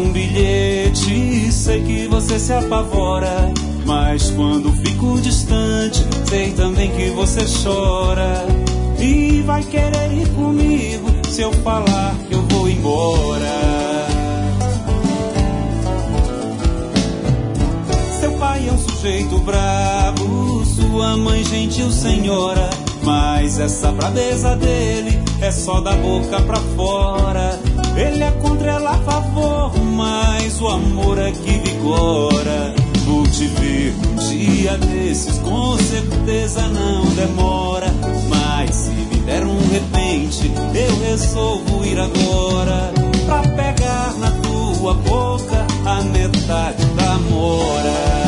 um bilhete, sei que você se apavora, mas quando fico distante, sei também que você chora. E vai querer ir comigo se eu falar que eu vou embora. Seu pai é um sujeito bravo, sua mãe gentil senhora, mas essa braveza dele é só da boca pra fora. Ele é contra ela a favor, mas o amor é que vigora. Vou te ver um dia desses, com certeza não demora. Mas se me der um repente, eu resolvo ir agora, pra pegar na tua boca a metade da mora.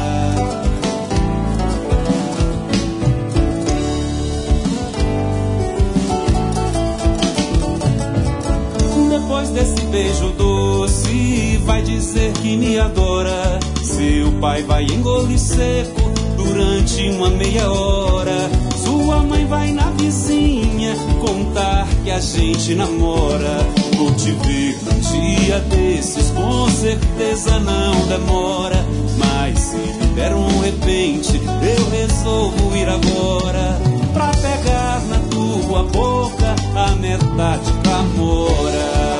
Depois desse beijo doce, vai dizer que me adora. Seu pai vai engolir seco durante uma meia hora. Sua mãe vai na vizinha contar que a gente namora. Vou te ver um dia desses, com certeza não demora. Mas se me der um repente, eu resolvo ir agora, pra pegar na tua boca a metade da mora.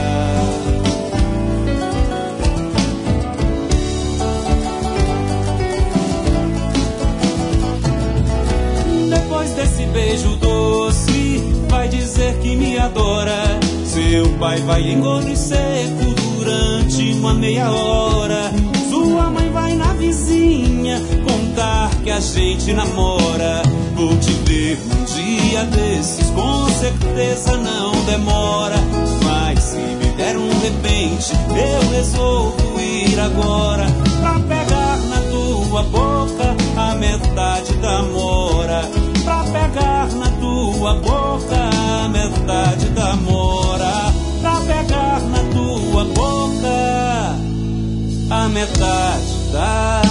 Depois desse beijo doce, vai dizer que me adora. Seu pai vai engolir seco durante uma meia hora. Sua mãe vai na vizinha contar que a gente namora. Vou te ver um dia desses, com certeza não demora. Mas se me der um repente, eu resolvo ir agora, pra pegar na tua boca a metade da mora. Pra pegar na tua boca a metade da mora. Pra pegar na tua boca a metade da